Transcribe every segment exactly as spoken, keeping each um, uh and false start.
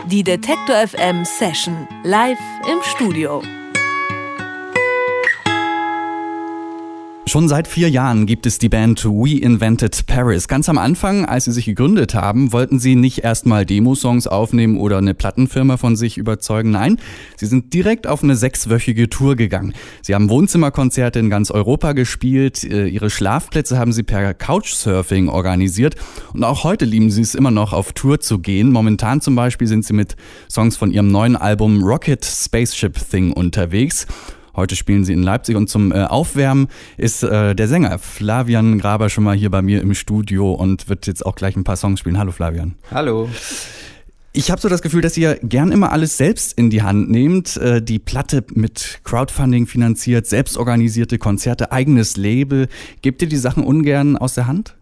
Die Detektor F M Session live im Studio. Schon seit vier Jahren gibt es die Band We Invented Paris. Ganz am Anfang, als sie sich gegründet haben, wollten sie nicht erstmal Demosongs aufnehmen oder eine Plattenfirma von sich überzeugen. Nein, sie sind direkt auf eine sechswöchige Tour gegangen. Sie haben Wohnzimmerkonzerte in ganz Europa gespielt. Ihre Schlafplätze haben sie per Couchsurfing organisiert. Und auch heute lieben sie es immer noch, auf Tour zu gehen. Momentan zum Beispiel sind sie mit Songs von ihrem neuen Album Rocket Spaceship Thing unterwegs. Heute spielen sie in Leipzig und zum äh, Aufwärmen ist äh, der Sänger Flavian Graber schon mal hier bei mir im Studio und wird jetzt auch gleich ein paar Songs spielen. Hallo Flavian. Hallo. Ich habe so das Gefühl, dass ihr gern immer alles selbst in die Hand nehmt. Äh, die Platte mit Crowdfunding finanziert, selbstorganisierte Konzerte, eigenes Label. Gebt ihr die Sachen ungern aus der Hand?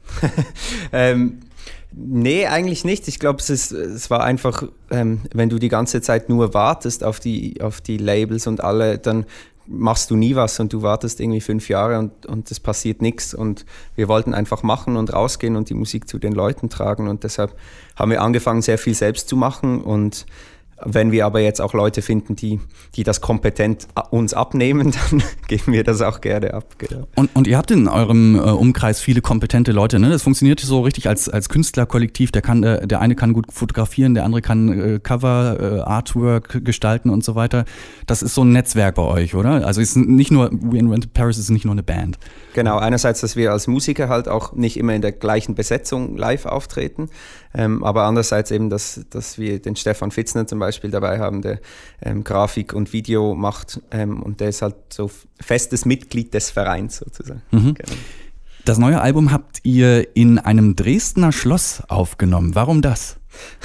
ähm Nee, eigentlich nicht. Ich glaube, es ist, es war einfach, ähm, wenn du die ganze Zeit nur wartest auf die, auf die Labels und alle, dann machst du nie was und du wartest irgendwie fünf Jahre und, und es passiert nichts. Und wir wollten einfach machen und rausgehen und die Musik zu den Leuten tragen. Und deshalb haben wir angefangen, sehr viel selbst zu machen. Und wenn wir aber jetzt auch Leute finden, die, die das kompetent uns abnehmen, dann geben wir das auch gerne ab. Genau. Und, und ihr habt in eurem äh, Umkreis viele kompetente Leute, ne? Das funktioniert so richtig als, als Künstlerkollektiv. Der, kann, äh, der eine kann gut fotografieren, der andere kann äh, Cover, äh, Artwork gestalten und so weiter. Das ist so ein Netzwerk bei euch, oder? Also es ist nicht nur, We Invented Paris ist nicht nur eine Band. Genau, einerseits, dass wir als Musiker halt auch nicht immer in der gleichen Besetzung live auftreten, ähm, aber andererseits eben, dass, dass wir den Stefan Fitzner zum Beispiel dabei haben, der ähm, Grafik und Video macht ähm, und der ist halt so festes Mitglied des Vereins sozusagen. Mhm. Genau. Das neue Album habt ihr in einem Dresdner Schloss aufgenommen. Warum das?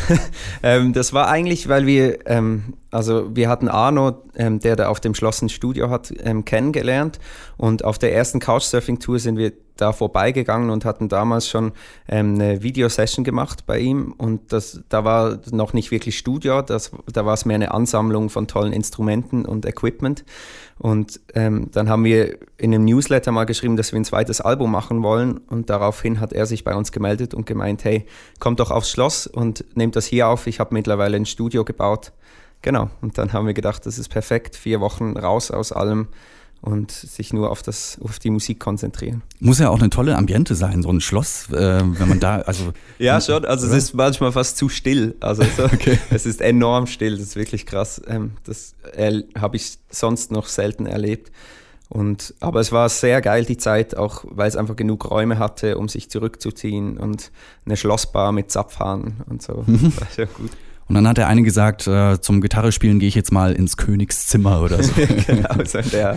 ähm, das war eigentlich, weil wir, ähm, also wir hatten Arno, ähm, der da auf dem Schloss ein Studio hat, ähm, kennengelernt und auf der ersten Couchsurfing-Tour sind wir da vorbeigegangen und hatten damals schon ähm, eine Videosession gemacht bei ihm und das, da war noch nicht wirklich Studio, das, da war es mehr eine Ansammlung von tollen Instrumenten und Equipment und ähm, dann haben wir in einem Newsletter mal geschrieben, dass wir ein zweites Album machen wollen und daraufhin hat er sich bei uns gemeldet und gemeint, hey, kommt doch aufs Schloss und nehmt das hier auf, ich habe mittlerweile ein Studio gebaut. Genau, und dann haben wir gedacht, das ist perfekt, vier Wochen raus aus allem und sich nur auf, das, auf die Musik konzentrieren. Muss ja auch eine tolle Ambiente sein, so ein Schloss, äh, wenn man da, also... Ja, schon, also oder? Es ist manchmal fast zu still, also so, okay. Es ist enorm still, das ist wirklich krass, ähm, das äh, habe ich sonst noch selten erlebt. Und, aber es war sehr geil, die Zeit, auch weil es einfach genug Räume hatte, um sich zurückzuziehen und eine Schlossbar mit Zapfhahn und so, das war sehr gut. Und dann hat der eine gesagt, äh, zum Gitarrespielen gehe ich jetzt mal ins Königszimmer oder so. Genau, so der.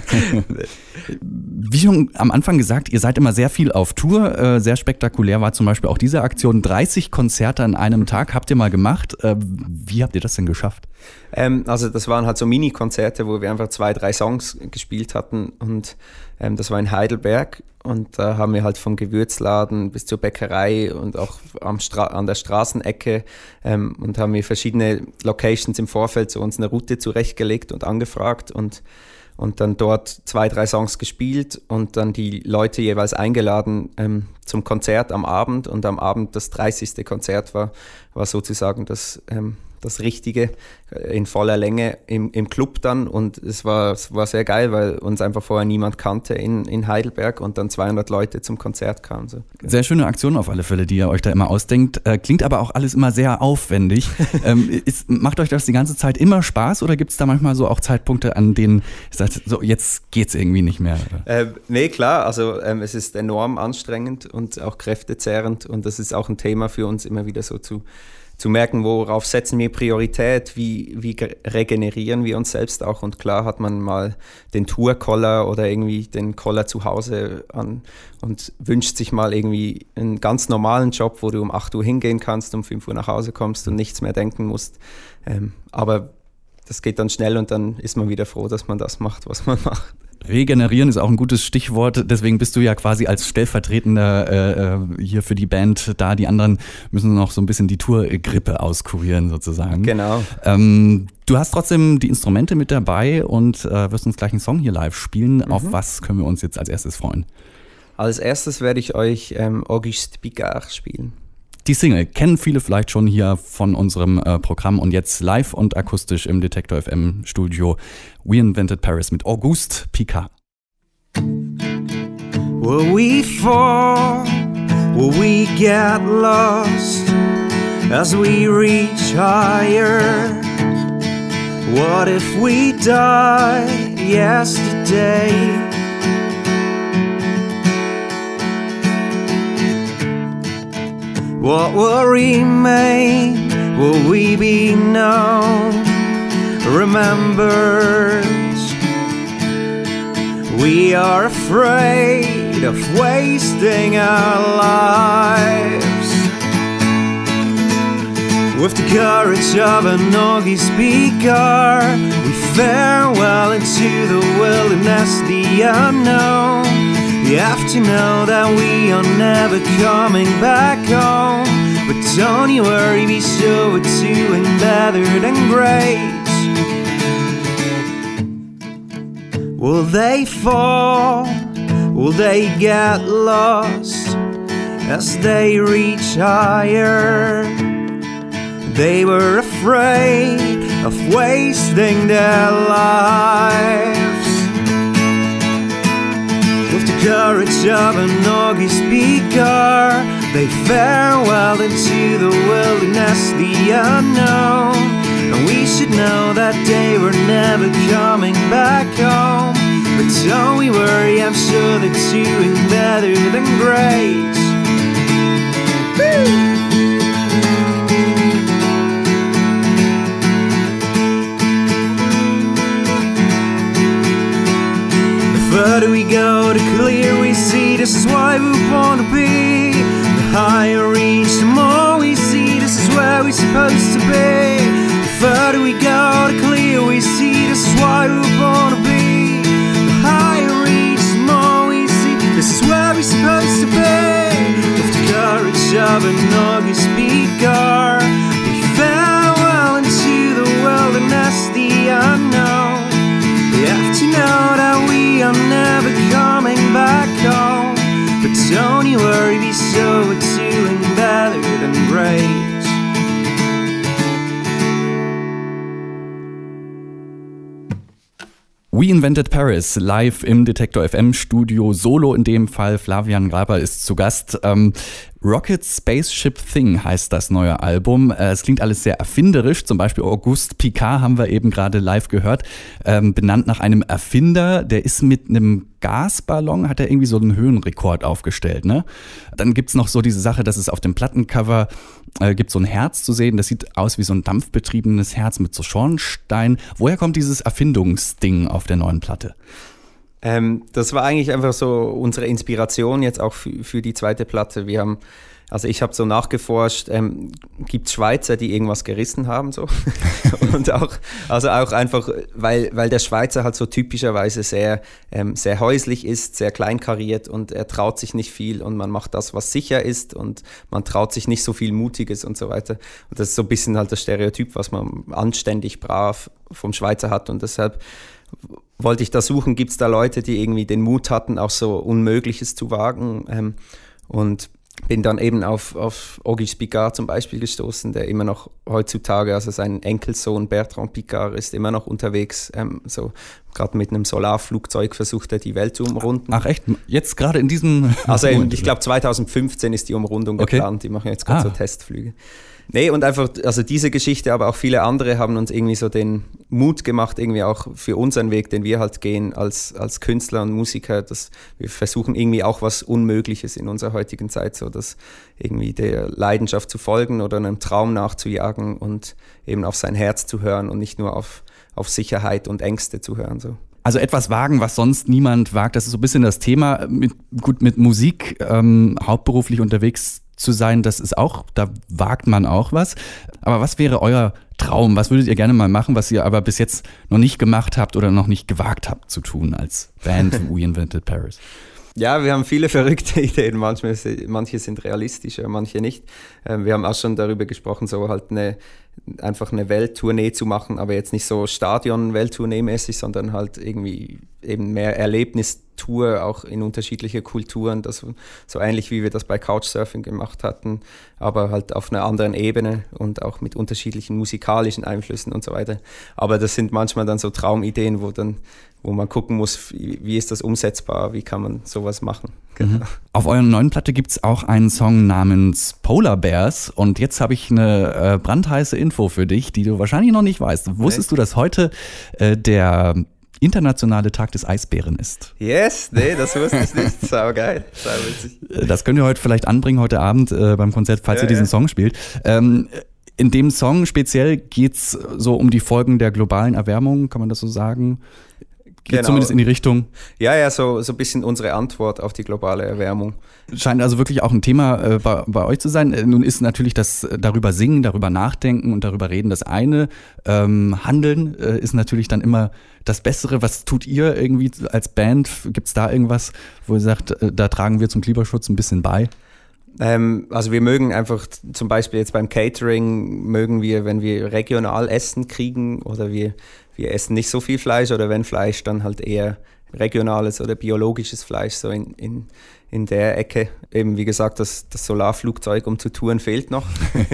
Wie schon am Anfang gesagt, ihr seid immer sehr viel auf Tour. Äh, sehr spektakulär war zum Beispiel auch diese Aktion. dreißig Konzerte an einem Tag habt ihr mal gemacht. Äh, wie habt ihr das denn geschafft? Ähm, also das waren halt so Mini-Konzerte, wo wir einfach zwei, drei Songs gespielt hatten. Und ähm, das war in Heidelberg. Und da haben wir halt vom Gewürzladen bis zur Bäckerei und auch am Stra- an der Straßenecke ähm, und haben wir verschiedene Locations im Vorfeld so uns eine Route zurechtgelegt und angefragt und, und dann dort zwei, drei Songs gespielt und dann die Leute jeweils eingeladen ähm, zum Konzert am Abend. Und am Abend das dreißigste Konzert war, war sozusagen das... Ähm, das Richtige in voller Länge im, im Club dann und es war, es war sehr geil, weil uns einfach vorher niemand kannte in, in Heidelberg und dann zweihundert Leute zum Konzert kamen. So. Sehr schöne Aktion auf alle Fälle, die ihr euch da immer ausdenkt. Äh, klingt aber auch alles immer sehr aufwendig. ähm, ist, macht euch das die ganze Zeit immer Spaß oder gibt es da manchmal so auch Zeitpunkte, an denen ihr sagt, so jetzt geht's irgendwie nicht mehr? Äh, nee, klar, also ähm, es ist enorm anstrengend und auch kräftezehrend und das ist auch ein Thema für uns immer wieder so zu zu merken, worauf setzen wir Priorität, wie, wie regenerieren wir uns selbst auch. Und klar hat man mal den Tour-Collar oder irgendwie den Collar zu Hause an und wünscht sich mal irgendwie einen ganz normalen Job, wo du um acht Uhr hingehen kannst, um fünf Uhr nach Hause kommst und nichts mehr denken musst. Ähm, aber das geht dann schnell und dann ist man wieder froh, dass man das macht, was man macht. Regenerieren ist auch ein gutes Stichwort, deswegen bist du ja quasi als Stellvertretender äh, hier für die Band da. Die anderen müssen noch so ein bisschen die Tourgrippe auskurieren sozusagen. Genau. Ähm, du hast trotzdem die Instrumente mit dabei und äh, wirst uns gleich einen Song hier live spielen. Mhm. Auf was können wir uns jetzt als erstes freuen? Als erstes werde ich euch ähm, Auguste Picard spielen. Die Single kennen viele vielleicht schon hier von unserem äh, Programm und jetzt live und akustisch im Detektor F M Studio We Invented Paris mit Auguste Picard. Will we fall? Will we get lost as we reach higher? What if we died yesterday? What will remain? Will we be known, remembered? We are afraid of wasting our lives. With the courage of an Augie speaker, we farewell into the wilderness, the unknown. You have to know that we are never coming back home. But don't you worry, be sure we're doing better than great. Will they fall? Will they get lost as they reach higher? They were afraid of wasting their lives. With the courage of an Augie speaker, they farewell into the wilderness, the unknown. And we should know that they were never coming back home. But don't we worry, I'm sure they're doing better than great. Woo! The further we go, the clearer we see this is why we're born to be. The higher we reach, the more we see this is where we're supposed to be. The further we go, the clearer we see this is why we're born to be. The higher we reach, the more we see this is where we're supposed to be. With the courage of an Augie speaker, we farewell into the wilderness, the unknown. We have to know that we are never coming back home. But don't you worry, be sure we're doing better than great. We Invented Paris, live im Detektor F M Studio, solo in dem Fall. Flavian Graber ist zu Gast. Ähm, Rocket Spaceship Thing heißt das neue Album. Äh, es klingt alles sehr erfinderisch. Zum Beispiel Auguste Picard haben wir eben gerade live gehört. Ähm, benannt nach einem Erfinder, der ist mit einem Gasballon, hat er irgendwie so einen Höhenrekord aufgestellt, ne? Dann gibt's noch so diese Sache, dass es auf dem Plattencover äh, gibt so ein Herz zu sehen. Das sieht aus wie so ein dampfbetriebenes Herz mit so Schornstein. Woher kommt dieses Erfindungsding auf der neuen Platte? Ähm, das war eigentlich einfach so unsere Inspiration jetzt auch für, für die zweite Platte. Wir haben, also ich habe so nachgeforscht, ähm, gibt es Schweizer, die irgendwas gerissen haben so? Und auch, also auch einfach, weil, weil der Schweizer halt so typischerweise sehr, ähm, sehr häuslich ist, sehr kleinkariert und er traut sich nicht viel und man macht das, was sicher ist und man traut sich nicht so viel Mutiges und so weiter. Und das ist so ein bisschen halt das Stereotyp, was man anständig, brav vom Schweizer hat und deshalb wollte ich da suchen, gibt es da Leute, die irgendwie den Mut hatten, auch so Unmögliches zu wagen, ähm, und bin dann eben auf, auf Auguste Picard zum Beispiel gestoßen, der immer noch heutzutage, also sein Enkelsohn Bertrand Picard ist immer noch unterwegs, ähm, so gerade mit einem Solarflugzeug versucht er die Welt zu umrunden. Ach echt? Jetzt gerade in diesem... Also in, ich glaube zwanzig fünfzehn ist die Umrundung okay. geplant, die machen jetzt gerade ah. so Testflüge. Nee, und einfach, also diese Geschichte, aber auch viele andere haben uns irgendwie so den Mut gemacht, irgendwie auch für unseren Weg, den wir halt gehen als, als Künstler und Musiker, dass wir versuchen irgendwie auch was Unmögliches in unserer heutigen Zeit, so dass irgendwie der Leidenschaft zu folgen oder einem Traum nachzujagen und eben auf sein Herz zu hören und nicht nur auf, auf Sicherheit und Ängste zu hören, so. Also etwas wagen, was sonst niemand wagt, das ist so ein bisschen das Thema. Mit, gut, mit Musik ähm, hauptberuflich unterwegs zu sein, das ist auch, da wagt man auch was. Aber was wäre euer Traum? Was würdet ihr gerne mal machen, was ihr aber bis jetzt noch nicht gemacht habt oder noch nicht gewagt habt zu tun als Band We Invented Paris? Ja, wir haben viele verrückte Ideen. Manchmal, manche sind realistischer, manche nicht. Wir haben auch schon darüber gesprochen, so halt eine, einfach eine Welttournee zu machen, aber jetzt nicht so Stadion-Welttournee-mäßig, sondern halt irgendwie eben mehr Erlebnis Tour auch in unterschiedliche Kulturen, das so ähnlich wie wir das bei Couchsurfing gemacht hatten, aber halt auf einer anderen Ebene und auch mit unterschiedlichen musikalischen Einflüssen und so weiter. Aber das sind manchmal dann so Traumideen, wo dann wo man gucken muss, wie, wie ist das umsetzbar, wie kann man sowas machen. Genau. Mhm. Auf eurer neuen Platte gibt es auch einen Song namens Polar Bears und jetzt habe ich eine äh, brandheiße Info für dich, die du wahrscheinlich noch nicht weißt. Wusstest du, dass heute äh, der internationale Tag des Eisbären ist? Yes, nee, das wusste ich nicht. Sau geil, sau witzig. Das könnt ihr heute vielleicht anbringen, heute Abend äh, beim Konzert, falls ja, ihr diesen ja. Song spielt. Ähm, in dem Song speziell geht es so um die Folgen der globalen Erwärmung, kann man das so sagen? Geht Genau. zumindest in die Richtung. Ja, ja, so, so ein bisschen unsere Antwort auf die globale Erwärmung. Scheint also wirklich auch ein Thema äh, bei, bei euch zu sein. Nun ist natürlich das äh, darüber singen, darüber nachdenken und darüber reden das eine. Ähm, Handeln äh, ist natürlich dann immer das Bessere. Was tut ihr irgendwie als Band? Gibt es da irgendwas, wo ihr sagt, äh, da tragen wir zum Klimaschutz ein bisschen bei? Ähm, also wir mögen einfach zum Beispiel jetzt beim Catering, mögen wir, wenn wir regional Essen kriegen oder wir, wir essen nicht so viel Fleisch oder wenn Fleisch, dann halt eher regionales oder biologisches Fleisch, so in, in, in der Ecke. Eben wie gesagt, das, das Solarflugzeug, um zu touren, fehlt noch.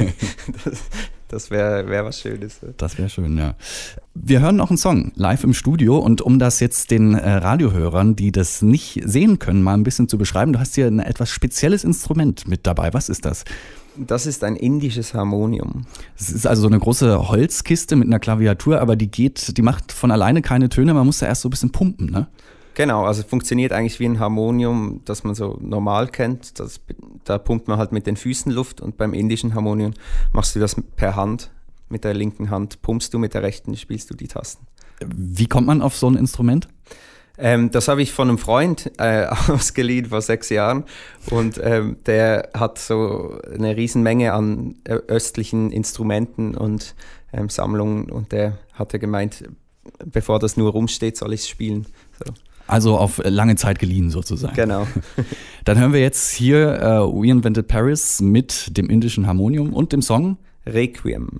das das wäre wär was Schönes. Das wäre schön, ja. Wir hören noch einen Song live im Studio und um das jetzt den äh, Radiohörern, die das nicht sehen können, mal ein bisschen zu beschreiben, du hast hier ein etwas spezielles Instrument mit dabei. Was ist das? Das ist ein indisches Harmonium. Es ist also so eine große Holzkiste mit einer Klaviatur, aber die geht, die macht von alleine keine Töne, man muss da erst so ein bisschen pumpen, ne? Genau, also es funktioniert eigentlich wie ein Harmonium, das man so normal kennt. Das, da pumpt man halt mit den Füßen Luft und beim indischen Harmonium machst du das per Hand. Mit der linken Hand pumpst du, mit der rechten spielst du die Tasten. Wie kommt man auf so ein Instrument? Ähm, das habe ich von einem Freund äh, ausgeliehen vor sechs Jahren und ähm, der hat so eine Riesenmenge an äh, östlichen Instrumenten und ähm, Sammlungen und der hatte gemeint, bevor das nur rumsteht, soll ich es spielen. So. Also auf lange Zeit geliehen sozusagen. Genau. Dann hören wir jetzt hier äh, We Invented Paris mit dem indischen Harmonium und dem Song Requiem.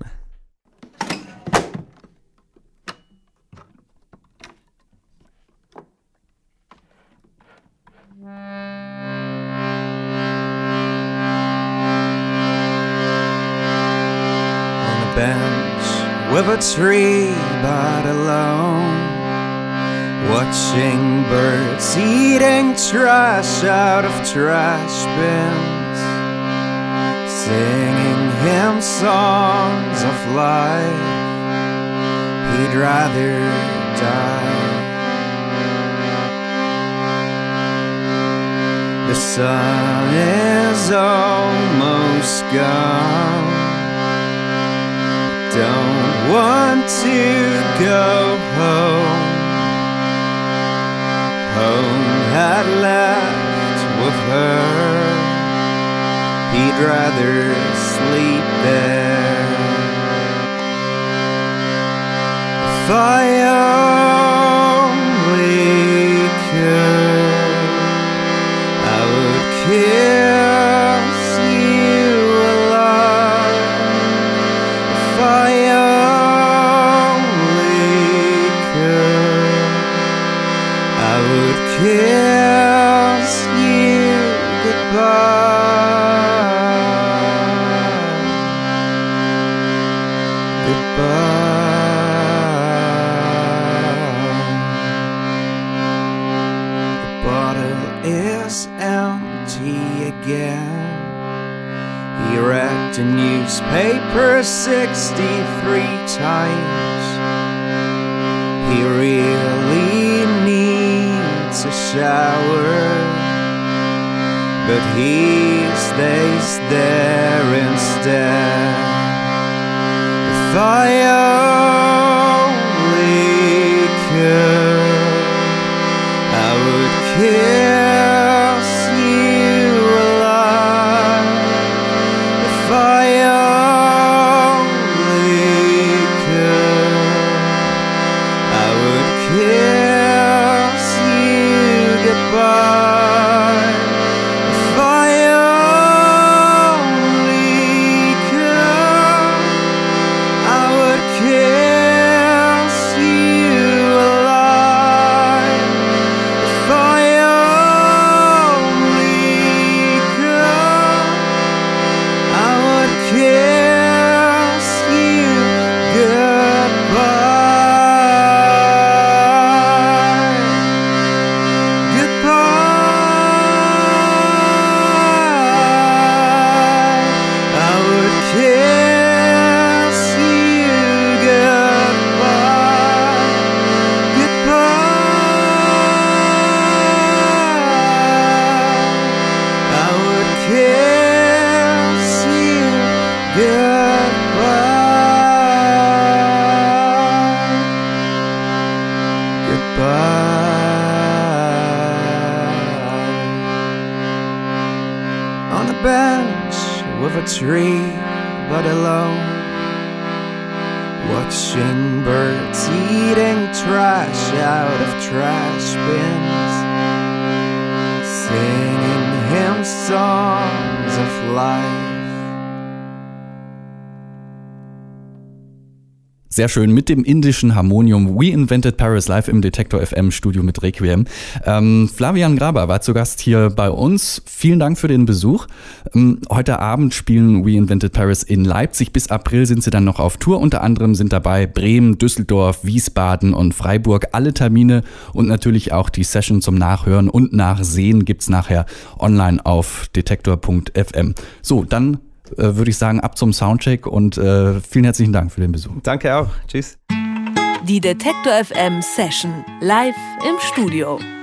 On a bench with a tree but alone, watching birds eating trash out of trash bins, singing hymn songs of life, he'd rather die. The sun is almost gone, don't want to go home. Home had left with her, he'd rather sleep there. If I only could, I would kiss you alive. If I only could, I would kiss you goodbye. Goodbye. The bottle is empty again. He read the newspaper sixty-three times. He really needs a shower, but he stays there instead. If I only could, I would kiss you alive. If I only could, I would kiss you goodbye. If I only could, I would kiss you alive. If I tree, but alone, watching birds eating trash out of trash bins, singing hymn songs of life. Sehr schön, mit dem indischen Harmonium We Invented Paris live im Detektor F M Studio mit Requiem. Ähm, Flavian Graber war zu Gast hier bei uns. Vielen Dank für den Besuch. Ähm, heute Abend spielen We Invented Paris in Leipzig. Bis April sind sie dann noch auf Tour. Unter anderem sind dabei Bremen, Düsseldorf, Wiesbaden und Freiburg. Alle Termine und natürlich auch die Session zum Nachhören und Nachsehen gibt's nachher online auf detektor punkt f m. So, dann Äh, würde ich sagen, ab zum Soundcheck und äh, vielen herzlichen Dank für den Besuch. Danke auch. Tschüss. Die Detektor F M Session live im Studio.